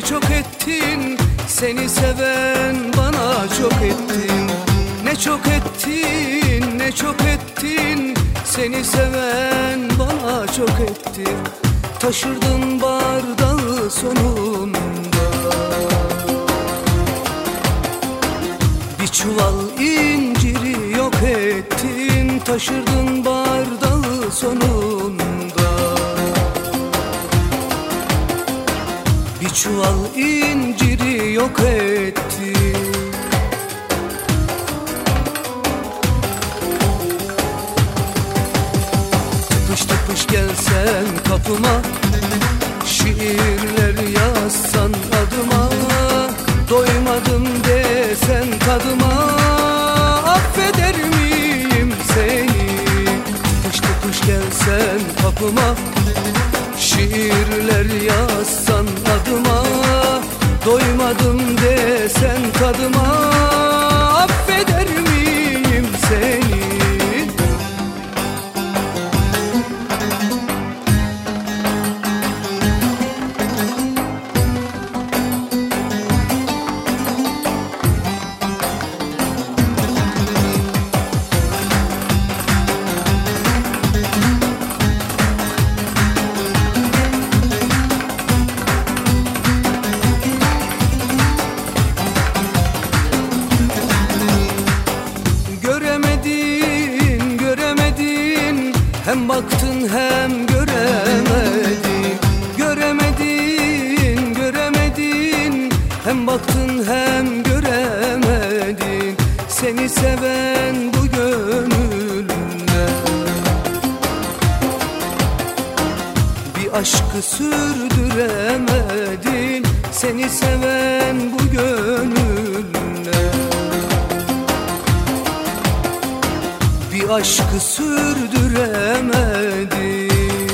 çok ettin, seni seven bana çok ettin. Ne çok ettin, ne çok ettin, seni seven bana çok etti. Taşırdın bardağı sonunda, bir çuval inciri yok ettin. Taşırdın bardağı sonunda, bir çuval inciri yok ettin. Tıpış tıpış gelsen kapıma, şiirler yazsan adıma. Doymadım desen tadıma, affeder miyim seni? Tıpış tıpış gelsen kapıma, şiirler yazsan adıma. Doymadım desen tadıma, affeder miyim seni? Hem baktın hem göremedin, göremedin, göremedin. Hem baktın hem göremedin, seni seven bu gönlünde. Bir aşkı sürdüremedin, seni seven bu gönlünde. Bir aşkı sürdüremedi.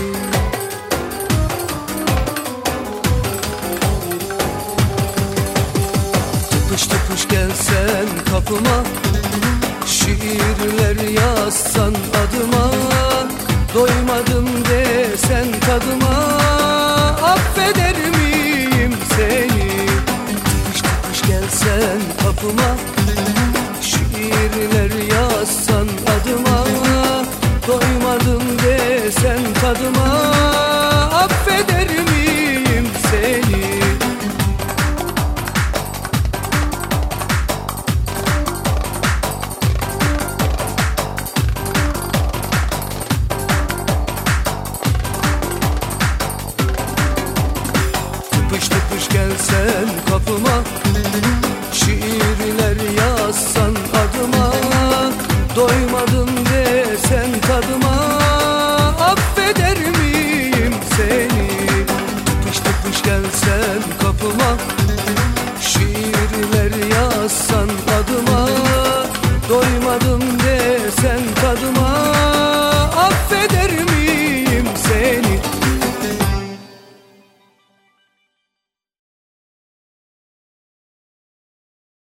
Tıpış tıpış gelsen kapıma, şiirler yazsan adıma. Doymadım desen tadıma, affeder miyim seni? Tıpış tıpış gelsen kapıma, şiirler yazsan adıma. Doymadım desen tadıma, affeder miyim seni? Tıpış tıpış gelsen kapıma, şiirler yazsan adıma. Doymadım desen tadıma, affeder miyim seni?